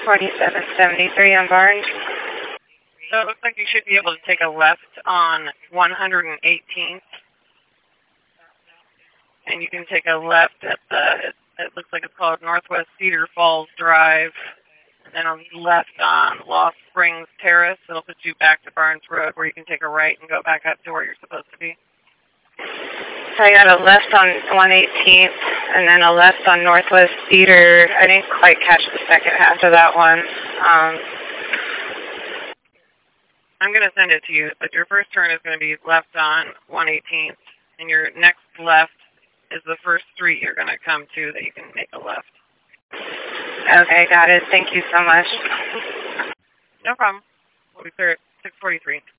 4773 on Barnes. So it looks like you should be able to take a left on 118th. And you can take a left at it looks like it's called Northwest Cedar Falls Drive. And then a left on Lost Springs Terrace. It'll put you back to Barnes Road where you can take a right and go back up to where you're supposed to be. So I got a left on 118th and then a left on Northwest Cedar. I didn't quite catch the second half of that one. I'm going to send it to you, but your first turn is going to be left on 118th. And your next left is the first street you're going to come to that you can make a left. Okay, got it. Thank you so much. No problem. We'll be clear at 6:43.